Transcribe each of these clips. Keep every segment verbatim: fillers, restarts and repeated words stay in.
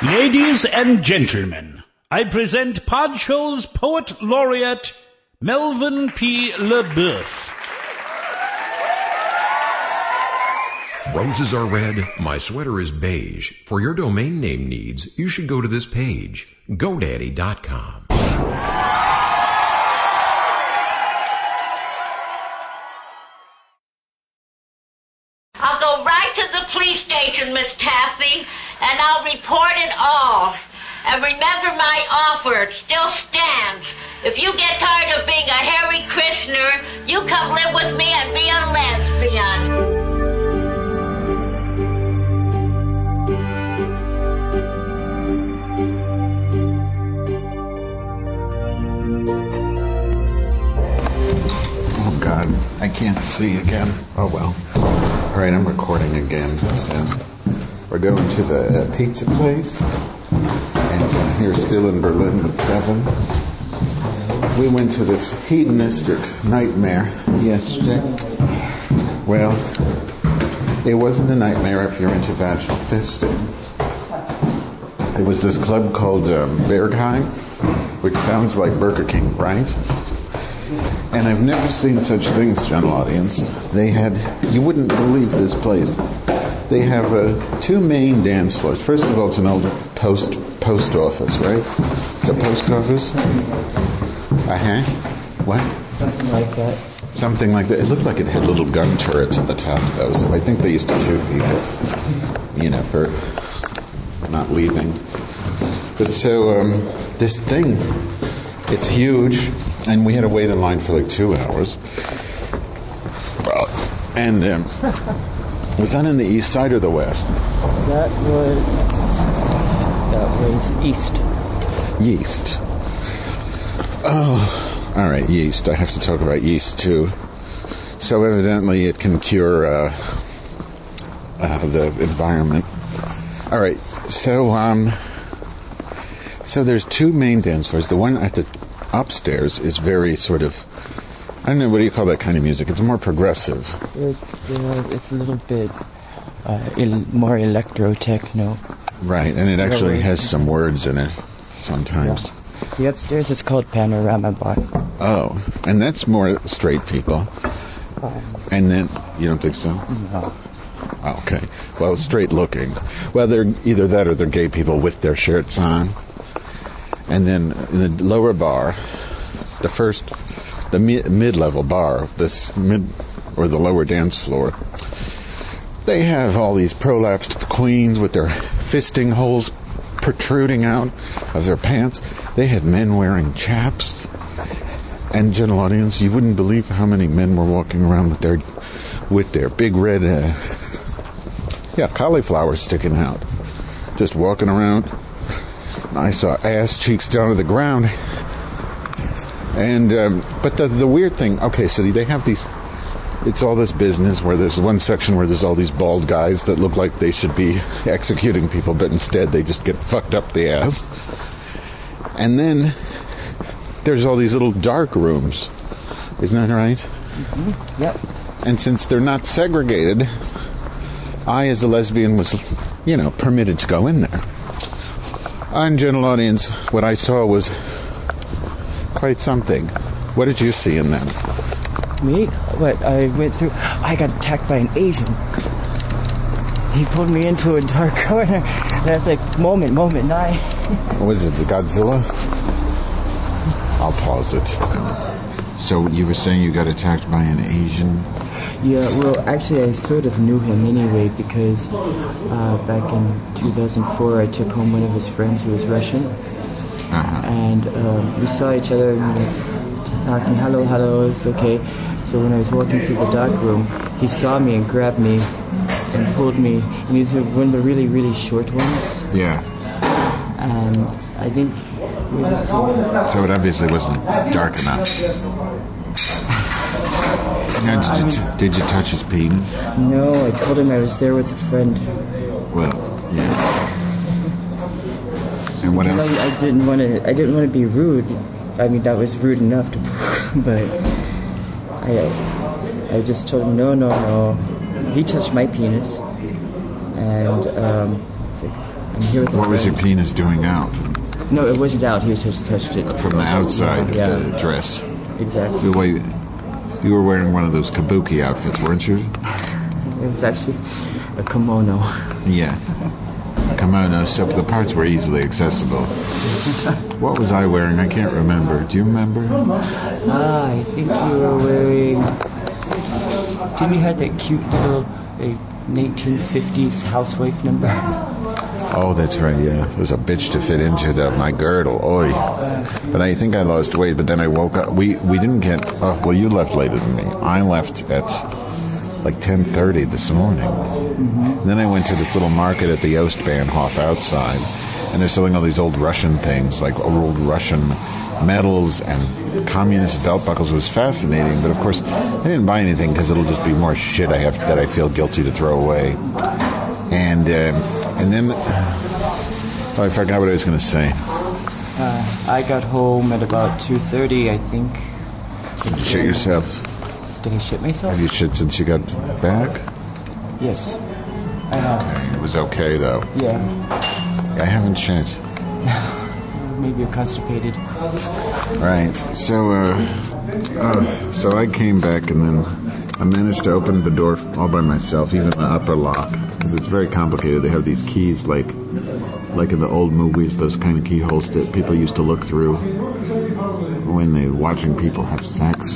Ladies and gentlemen, I present Podshow's Poet Laureate, Melvin P. LeBeouf. Roses are red, my sweater is beige. For your domain name needs, you should go to this page, GoDaddy dot com. I'll go right to the police station, Miss Taffy, and I'll report it all. And remember my offer, it still stands. If you get tired of being a Harry Krishner, you come live with me and be a lesbian. Oh, God, I can't see again. Oh, well. All right, I'm recording again. So we're going to the uh, pizza place. And uh, here, still in Berlin at seven. We went to this hedonistic nightmare yesterday. Well, it wasn't a nightmare if you're into vaginal fisting. It was this club called um, Bergheim, which sounds like Burger King, right? And I've never seen such things, general audience. They had, you wouldn't believe this place. They have uh, two main dance floors. First of all, it's an old post post office, right? It's a post office? Uh-huh. What? Something like that. Something like that. It looked like it had little gun turrets at the top, though. So I think they used to shoot people, you know, for not leaving. But so, um, this thing, it's huge. And we had to wait in line for like two hours. And um, was that in the east side or the west? That was that was east. Yeast. Oh, all right, yeast. I have to talk about yeast too. So evidently, it can cure uh, uh, the environment. All right. So um, so there's two main dance floors. The one at the upstairs is very sort of, I don't know, what do you call that kind of music? It's more progressive. It's uh, it's a little bit uh, il- more electro-techno. Right, and it actually has some words in it sometimes. Yeah. The upstairs is called Panorama Bar. Oh, and that's more straight people. Um, And then, you don't think so? no. Oh, okay. Well, straight looking. Well, they're either that or they're gay people with their shirts on. And then in the lower bar, the first, the mi- mid-level bar, this mid, or the lower dance floor, they have all these prolapsed queens with their fisting holes protruding out of their pants. They had men wearing chaps. And general audience, you wouldn't believe how many men were walking around with their, with their big red, uh, yeah, cauliflowers sticking out, just walking around. I saw ass cheeks down to the ground. And, um, but the, the weird thing, okay, so they have these, it's all this business where there's one section where there's all these bald guys that look like they should be executing people, but instead they just get fucked up the ass. And then there's all these little dark rooms. Isn't that right? Mm-hmm. Yep. And since they're not segregated, I, as a lesbian, was, you know, permitted to go in there. And general audience, what I saw was quite something. What did you see in them? Me? What? I went through. I got attacked by an Asian. He pulled me into a dark corner. And I was like, moment, moment, nine. What was it, the Godzilla? I'll pause it. So you were saying you got attacked by an Asian? Yeah, well, actually, I sort of knew him anyway because uh, back in two thousand four, I took home one of his friends who was Russian. Uh-huh. And um, we saw each other and we were talking, hello, hello, it's okay. So when I was walking through the dark room, he saw me and grabbed me and pulled me. And he was one of the really, really short ones. Yeah. And I think... So it obviously wasn't dark enough. Now, did, you t- did you touch his penis? No, I told him I was there with a friend. Well, yeah. And what else? I, I didn't want to. I didn't want to be rude. I mean, that was rude enough to, but I, I just told him no, no, no. He touched my penis, and um, I'm here with a What was your friend. penis doing out? No, it wasn't out. He just touched it. From the outside Yeah. of the dress. Exactly. The way you were wearing one of those kabuki outfits, weren't you? It was actually a kimono. Yeah. Kimono, so the parts were easily accessible. What was I wearing? I can't remember. Do you remember? Ah, I think you were wearing... Didn't you have that cute little uh, nineteen fifties housewife number? Oh, that's right, yeah. It was a bitch to fit into the, my girdle, oi. But I think I lost weight, but then I woke up. We we didn't get... Oh, well, you left later than me. I left at like ten thirty this morning. Mm-hmm. And then I went to this little market at the Ostbahnhof outside, and they're selling all these old Russian things, like old Russian medals and communist belt buckles. It was fascinating, but of course, I didn't buy anything because it'll just be more shit I have that I feel guilty to throw away. And um, and then, oh, I forgot what I was going to say. Uh, I got home at about two thirty, I think. Did you shit yourself? Did I shit myself? Have you shit since you got back? Yes, I have. Okay, it was okay though. Yeah, I haven't shit. maybe you're constipated. Right. So, uh, uh, so I came back and then I managed to open the door all by myself, even the upper lock, because it's very complicated. They have these keys, like, like in the old movies, those kind of keyholes that people used to look through when they were watching people have sex.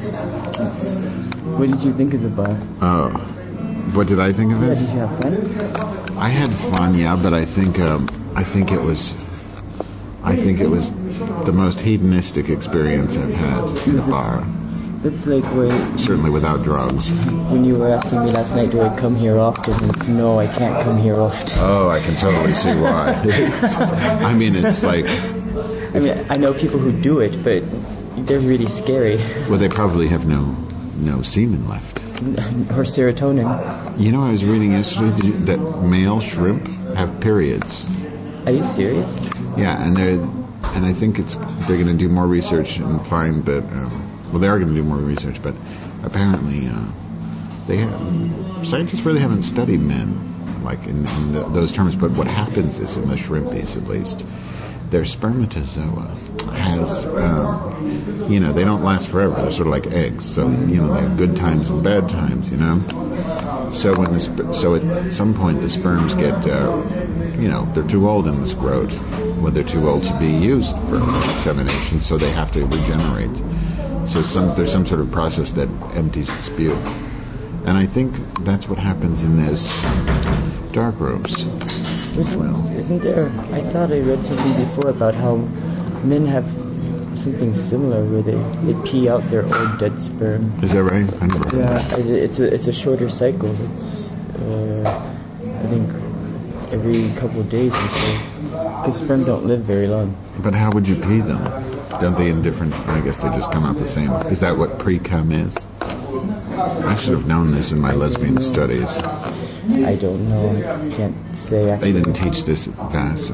What did you think of the bar? Oh, what did I think of Yeah, it? did you have fun? I had fun, yeah, but I think um, I think it was I think it was the most hedonistic experience I've had in a bar. That's like when, Certainly without drugs. when you were asking me last night, do I come here often? And it's, no, I can't come here often. Oh, I can totally see why. I mean, it's like, I mean, I know people who do it, but they're really scary. well, they probably have no no semen left. Or serotonin. You know, I was reading yesterday did you, that male shrimp have periods. Are you serious? Yeah, and they're and I think it's they're going to do more research and find that. Um, well, they are going to do more research, but apparently uh, they have, scientists really haven't studied men like in, in the, those terms. But what happens is, in the shrimpies at least, their spermatozoa has, um, you know, they don't last forever. They're sort of like eggs. So, you know, they have good times and bad times, you know. So when the sp- so at some point the sperms get, uh, you know, they're too old in the scrot. Well, they're too old to be used for insemination, so they have to regenerate. So some there's some sort of process that empties the sputum. And I think that's what happens in those dark rooms. Isn't, isn't there? I thought I read something before about how men have something similar where they, they pee out their old dead sperm. Is that right? I never heard Yeah, that. I- it's a it's a shorter cycle. It's uh, I think every couple of days or so. Because sperm don't live very long. But how would you pee them? Don't they in different... I guess they just come out the same. Is that what pre-cum is? I should have known this in my lesbian studies. I don't know. I can't say. I They didn't teach this at Vassar.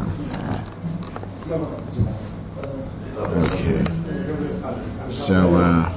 Okay. So, uh...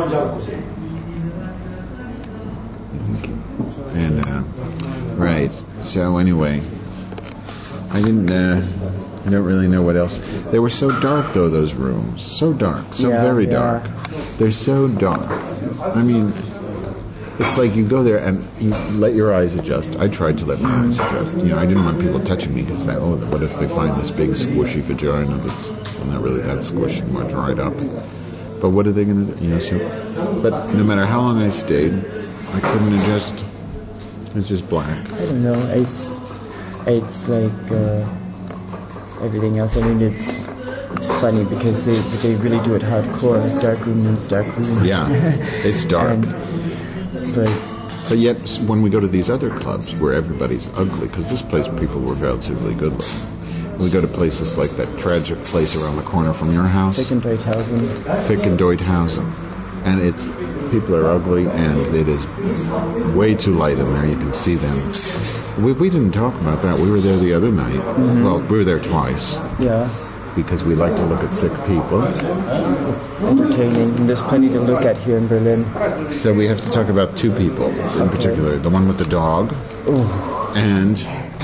And, uh... right. So, anyway... I didn't, uh... I don't really know what else. They were so dark, though, those rooms. So dark. So Yeah, very yeah. dark. They're so dark. I mean... It's like you go there and you let your eyes adjust. I tried to let my eyes adjust. You know, I didn't want people touching me because, oh, what if they find this big squishy vagina that's well, not really that squishy, more dried up. But what are they going to do? You know, so. But no matter how long I stayed, I couldn't adjust. It was just black. I don't know. It's it's like uh, everything else. I mean, it's it's funny because they they really do it hardcore. Dark room means dark room. Yeah, it's dark. And, but But yet, when we go to these other clubs where everybody's ugly, because this place people were relatively good looking. We go to places like that tragic place around the corner from your house, Fick and Deuthausen. Fick and Deuthausen, and it's people are ugly, and it is way too light in there. You can see them. We, we didn't talk about that. We were there the other night. Mm-hmm. Well, we were there twice Yeah, because we like to look at sick people. entertaining. And there's plenty to look at here in Berlin. So we have to talk about two people in particular: the one with the dog, and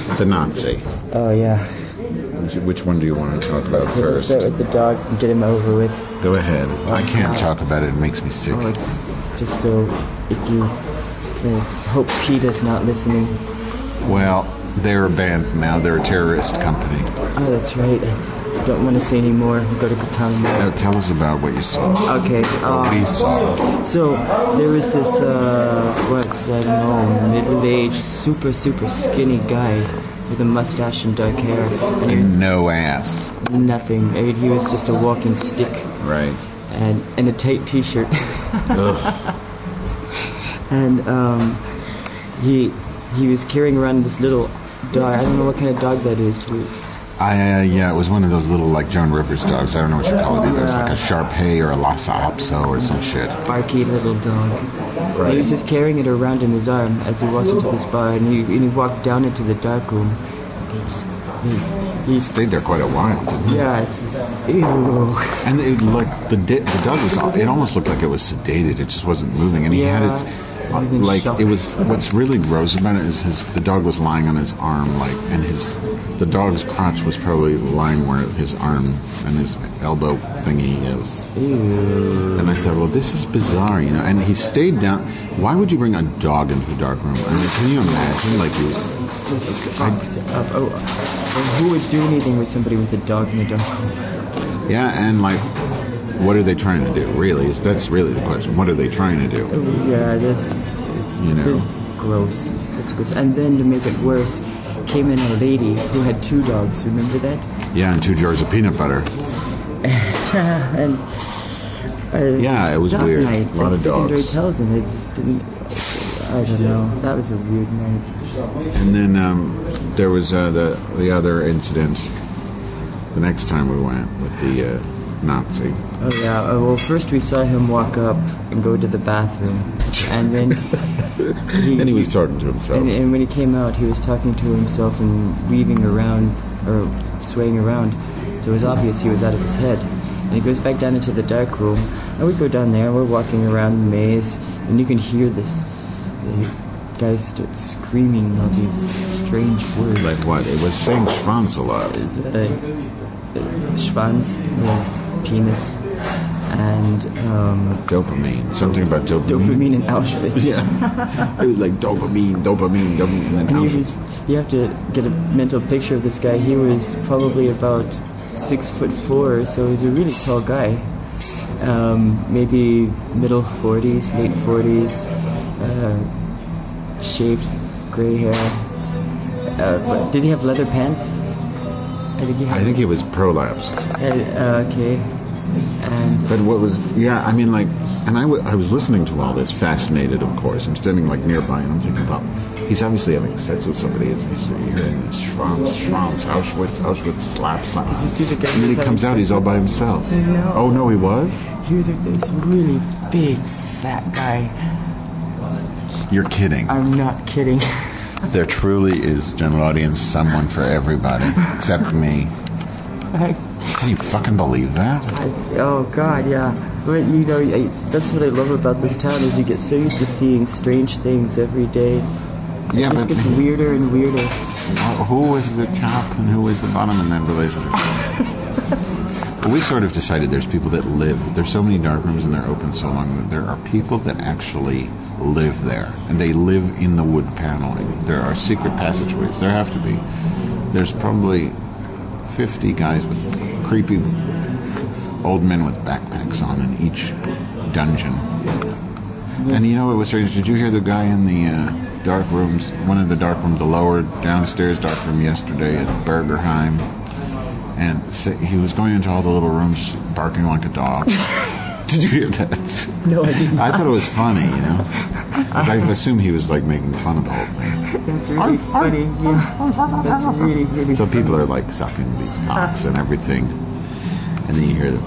The Nazi. Oh, yeah. Which, which one do you want to talk about Let's first? start with the dog and get him over with. Go ahead. I can't talk about it. It makes me sick. Oh, it's just so icky. I hope PETA's not listening. Well, they're banned now. They're a terrorist company. Oh, that's right. I don't want to say any more. Go to Katana. Now, tell us about what you saw. Okay. What we Uh, saw. so, there was this, uh, what, I don't know, middle-aged, super, super skinny guy with a mustache and dark hair. And he was And no ass. nothing. I mean, he was just a walking stick. Right. And, and a tight t-shirt. Ugh. And um, he he was carrying around this little dog. I don't know what kind of dog that is. We, I, uh, yeah, it was one of those little, like, Joan Rivers dogs. I don't know what you call it either. It's like a Shar-Pei or a Lhasa Apso or some shit. barky little dog. And he was just carrying it around in his arm as he walked into this bar, and he, and he walked down into the dark room. He, he, Stayed there quite a while, didn't he? yeah, it's, ew. And it, like, the, di- the dog was, it almost looked like it was sedated. It just wasn't moving. And he Yeah. had its, It was in like, shock. it was, what's really gross about it is his, the dog was lying on his arm, like, and his, the dog's crotch was probably lying where his arm and his elbow thingy is. Ew. And I thought, well, this is bizarre, you know. And he stayed down. Why would you bring a dog into a dark room? I mean, can you imagine, like, you, Just fucked up. Oh, oh, who would do anything with somebody with a dog in a dark room? yeah, and like, what are they trying to do? Really, is that's really the question. What are they trying to do? Yeah, that's it's, You know. just gross. Just gross. And then to make it worse, came in a lady who had two dogs. Remember that? Yeah, and two jars of peanut butter. And uh, Yeah, it was dog weird. Night, A lot of like freaking Dre dogs. tells him it just didn't. I don't know. That was a weird night. And then um, there was uh, the the other incident. The next time we went with the uh, Nazi. Oh yeah. Uh, well, first we saw him walk up and go to the bathroom, and then he, And he was talking to himself. And, and when he came out, he was talking to himself and weaving around or swaying around. So it was obvious he was out of his head. And he goes back down into the dark room, and we go down there. We're walking around the maze, and you can hear this. The guys start screaming all these strange words. Like what? It was saying Schwanz a lot. Uh, Schwanz, yeah, penis, and um, Dopamine. Something about dopamine. dopamine in Auschwitz. Yeah. It was like dopamine, dopamine, dopamine, and then And he Auschwitz. was, you have to get a mental picture of this guy. He was probably about six foot four, so he was a really tall guy. Um, maybe middle forties, late forties, uh, shaved gray hair. Uh, but did he have leather pants? I think he had. I think it was prolapsed. Uh, okay. And But what was, yeah, I mean, like, and I, w- I was listening to all this, fascinated, of course. I'm standing, like, nearby, and I'm thinking about, he's obviously having sex with somebody. He's, he's hearing this Schwanz, Schwanz, Auschwitz, Auschwitz, slap, slap. Did you see the guy And then he who's comes having out, he's all by himself. No. Oh, no, he was? he was with this really big, fat guy. You're kidding. I'm not kidding. There truly is, general audience, someone for everybody, except me. I, Can you fucking believe that? I, oh God, yeah. But you know, I, that's what I love about this town is you get so used to seeing strange things every day. Yeah, It just but gets weirder and weirder. uh, who was the top and who was the bottom in that relationship? Well, we sort of decided there's people that live. There's so many dark rooms and they're open so long that there are people that actually live there. And they live in the wood paneling. There are secret passageways. There have to be. There's probably fifty guys with creepy old men with backpacks on in each dungeon. And you know what was strange? Did you hear the guy in the uh, dark rooms, one of the dark rooms, the lower downstairs dark room yesterday at Bergerheim? And he was going into all the little rooms barking like a dog. Did you hear that? No, I didn't. I thought it was funny, you know? 'Cause I assumed he was like making fun of the whole thing. That's really funny. Yeah. That's really, really So funny. people are like sucking these cocks and everything. And then you hear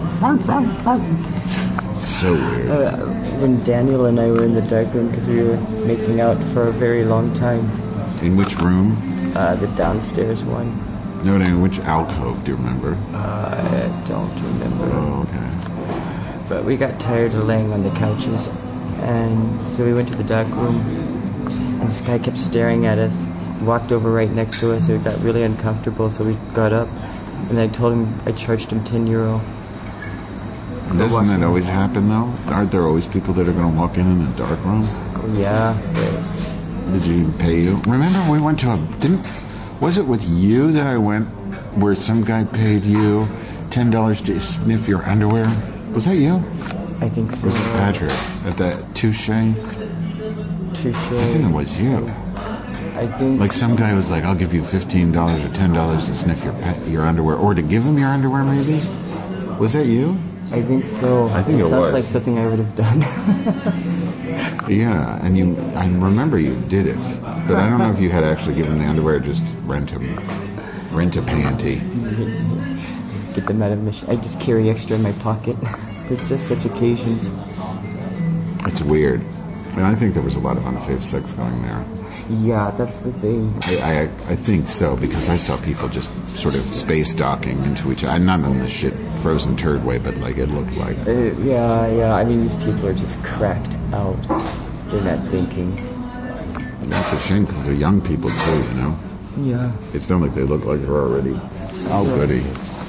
them. So weird. Uh, when Daniel and I were in the dark room because we were making out for a very long time, In which room? uh, the downstairs one, No, no, in which alcove, do you remember? I don't remember. Oh, okay. But we got tired of laying on the couches, and so we went to the dark room, and this guy kept staring at us, walked over right next to us. It got really uncomfortable, so we got up. And I told him, I charged him ten euro. Doesn't that always happen, though? Aren't there always people that are going to walk in in a dark room? Yeah. Did you pay you? Remember we went to a... Didn't... Was it with you that I went where some guy paid you ten dollars to sniff your underwear? Was that you? I think so. Was it Patrick at that Touche? Touche. I think it was you. I think... Like some guy was like, I'll give you fifteen dollars or ten dollars to sniff your your underwear. Or to give him your underwear, maybe? Was that you? I think so. I think it, it sounds was. like something I would have done. Yeah, and you, I remember you did it. But I don't know if you had actually given the underwear or just rent him. Rent a panty. Get them out of my... Sh- I just carry extra in my pocket for just such occasions. It's weird. And I think there was a lot of unsafe sex going there. Yeah, that's the thing. I, I I think so, because I saw people just sort of space docking into each other. Not in the shit frozen turd way, but like it looked like. Uh, yeah, yeah. I mean, these people are just cracked out. They're not thinking. And that's a shame, because they're young people too, you know? Yeah. It's not like they look like they're already... Oh, goody.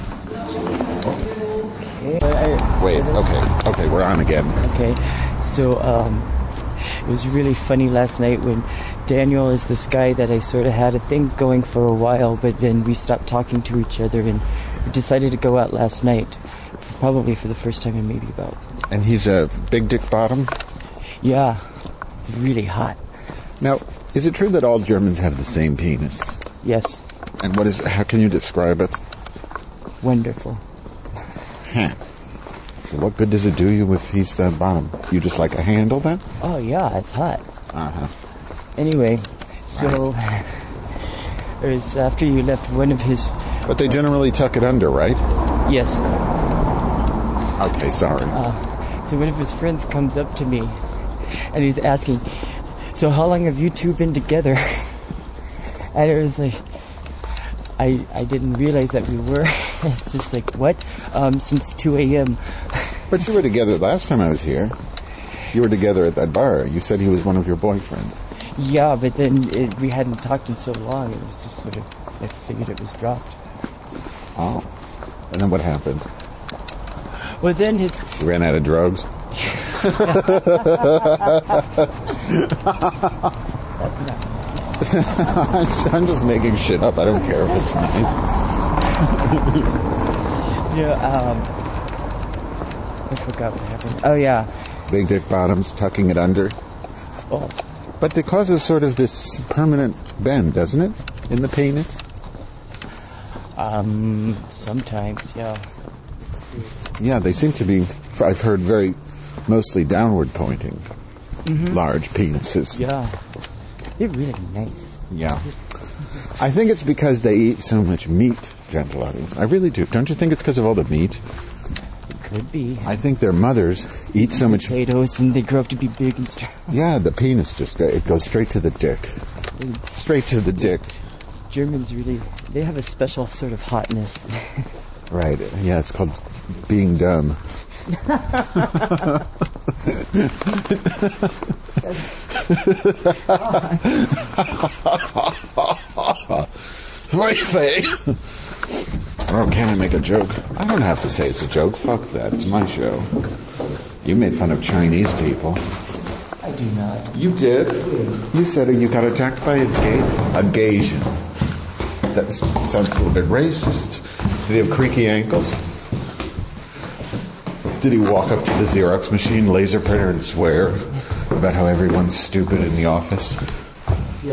Okay. Wait, okay. Okay, we're on again. Okay. So, um... it was really funny last night when Daniel is this guy that I sort of had a thing going for a while, but then we stopped talking to each other and we decided to go out last night, probably for the first time in maybe about... And he's a big dick bottom? Yeah, it's really hot. Now, is it true that all Germans have the same penis? Yes. And what is? How can you describe it? Wonderful. Huh. So what good does it do you if he's the bottom? You just like a handle then? Oh yeah, it's hot. Uh-huh. Anyway, so it was after you left one of his... But they generally tuck it under, right? Yes. Okay, sorry. Uh, so one of his friends comes up to me and he's asking, so how long have you two been together? And it was like, I I didn't realize that we were. It's just like, what? Um, since two a.m. But you were together last time I was here. You were together at that bar. You said he was one of your boyfriends. Yeah, but then it, we hadn't talked in so long. It was just sort of, I figured it was dropped. Oh. And then what happened? Well, then his... He ran out of drugs? I'm just making shit up. I don't care if it's nice. Yeah, um... I forgot what happened. Oh, yeah. Big dick bottoms, tucking it under. Oh. But it causes sort of this permanent bend, doesn't it? In the penis? Um, sometimes, yeah. Yeah, they seem to be, I've heard, very mostly downward pointing. Mm-hmm. Large penises. Yeah. They're really nice. Yeah. I think it's because they eat so much meat, gentle audience. I really do. Don't you think it's because of all the meat? It could be. I think their mothers eat so much potatoes and they grow up to be big and strong. Yeah, the penis just, it goes straight to the dick. Straight to the dick. Germans really, they have a special sort of hotness. Right. Yeah, it's called being dumb. Oh, can I make a joke? I don't have to say it's a joke. Fuck that. It's my show. You made fun of Chinese people. I do not. You did? You said you got attacked by a gay, a Gaysian. That sounds a little bit racist. Did he have creaky ankles? Did he walk up to the Xerox machine, laser printer, and swear about how everyone's stupid in the office? Yes.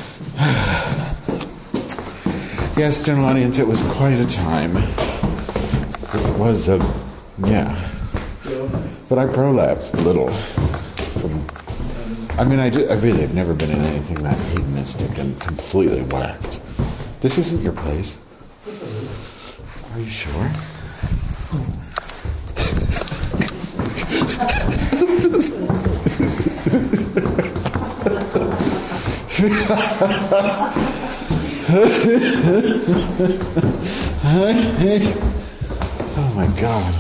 Yes, general audience, it was quite a time. It was a... yeah. But I prolapsed a little. From, I mean, I, do, I really have never been in anything that hedonistic and completely whacked. This isn't your place. Are you sure? Oh my God.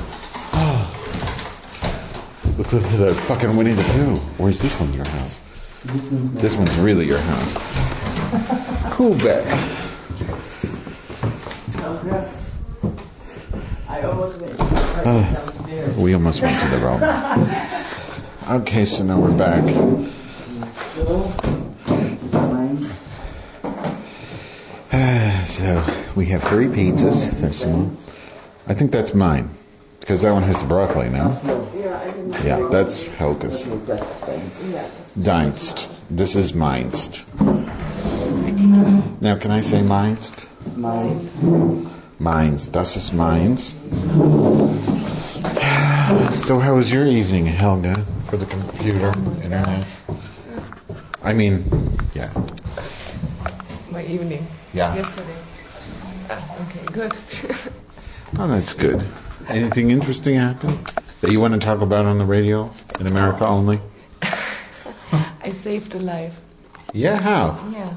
Oh. Look at that fucking Winnie the Pooh. Or is this one your house? This one's, This one's really your house. Cool bet. Oh crap. I almost went right downstairs. We almost went to the room. Okay, so now we're back. So, this is mine. So we have three pizzas. There's some. I think that's mine. Because that one has the broccoli now. Yeah, that's Helga's. Deinst. This is Meinst. Now, can I say Meinst? Mine. Mines. Das ist meins. So how was your evening, Helga? For the computer, internet? I mean, yeah. My evening. Yeah. Yesterday. Ah, okay, good. Oh, that's good. Anything interesting happen that you want to talk about on the radio in America only? I saved a life. Yeah, how? Yeah.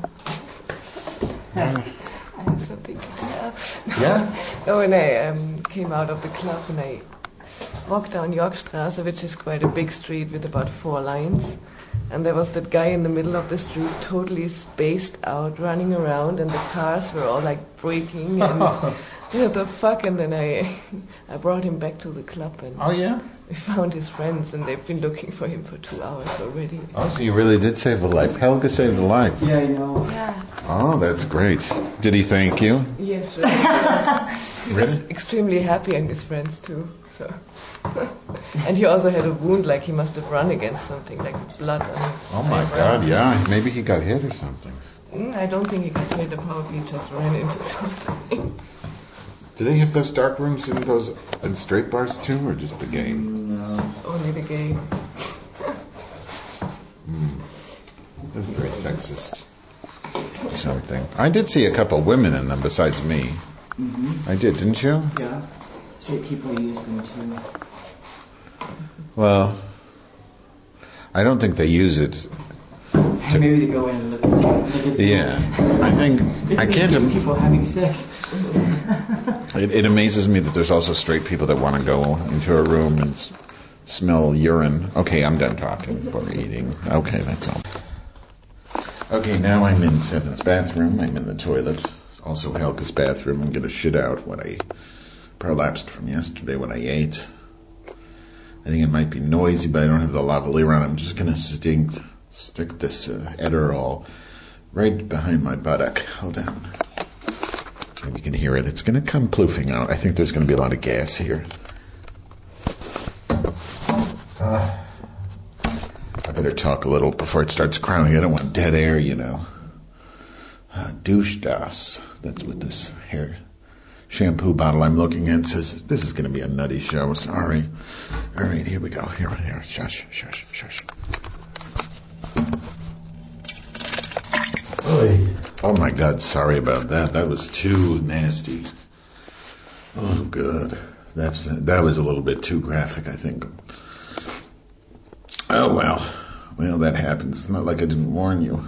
I have something to tell. Yeah? No, when I um, came out of the club and I walked down Yorkstraße, which is quite a big street with about four lines, and there was that guy in the middle of the street, totally spaced out, running around, and the cars were all like braking and what the fuck? And then I, I brought him back to the club, and Oh, yeah? we found his friends, and they've been looking for him for two hours already. Oh, so you really did save a life. Helga saved a life. Yeah, I know. Yeah. Oh, that's great. Did he thank you? Yes, really. He was extremely happy, and his friends too. So, and he also had a wound, like he must have run against something, like blood on his. Oh, my God, yeah. Maybe he got hit or something. Mm, I don't think he got hit. Probably just ran into something. Do they have those dark rooms in those in straight bars too, or just the gay? No. Only the gay. That's very sexist. Something. I did see a couple women in them besides me. Mm-hmm. I did, didn't you? Yeah. Straight people use them too. Well, I don't think they use it. Maybe they go in and look, look at some Yeah, I think I can't. Im- people having sex. it, it amazes me that there's also straight people that want to go into a room and s- smell urine. Okay, I'm done talking. We're eating. Okay, that's all. Okay, now I'm in Seven's bathroom. I'm in the toilet. Also Helga's bathroom. I'm gonna shit out what I prolapsed from yesterday when I ate. I think it might be noisy, but I don't have the lavalier on. I'm just gonna stink, stick this uh, Adderall right behind my buttock. Hold on. Maybe you can hear it. It's gonna come ploofing out. I think there's gonna be a lot of gas here. Uh, I better talk a little before it starts crowding. I don't want dead air, you know. Uh, douche das. That's what this hair shampoo bottle I'm looking at says. This is going to be a nutty show. Sorry. All right, here we go. Here, here. Shush, shush, shush. Oy. Oh my God, sorry about that. That was too nasty. Oh, good. That's that was a little bit too graphic, I think. Oh well. Well, that happens. It's not like I didn't warn you.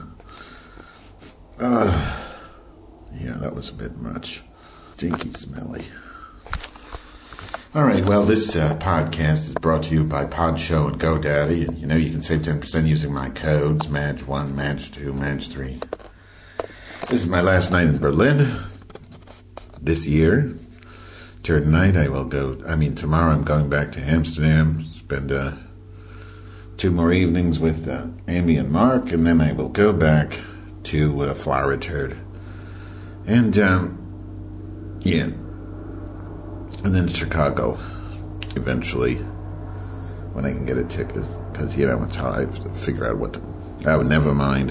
Uh, yeah, that was a bit much. Stinky, smelly. All right, well, this uh, podcast is brought to you by Podshow and GoDaddy. And, you know, you can save ten percent using my codes, Madge one, Madge two, Madge three. This is my last night in Berlin this year. Tonight I will go, I mean, tomorrow I'm going back to Amsterdam, spend uh, two more evenings with uh, Amy and Mark, and then I will go back to uh, Flower Turd. And, um, yeah. And then Chicago, eventually, when I can get a ticket. Because, you know, it's how I have to figure out what the... Oh, never mind.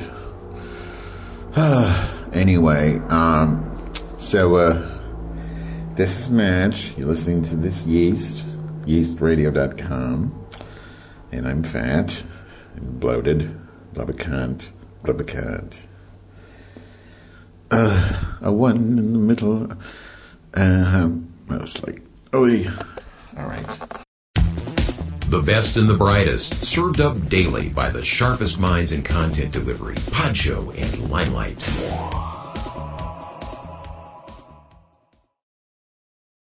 Anyway, um, so, uh, this is Madge. You're listening to this Yeast, yeast radio dot com. And I'm fat and bloated. Love a cunt. Love a cunt. Uh, a one in the middle. Uh, I was like, oh, yeah. All right. The best and the brightest, served up daily by the sharpest minds in content delivery, Podshow and Limelight.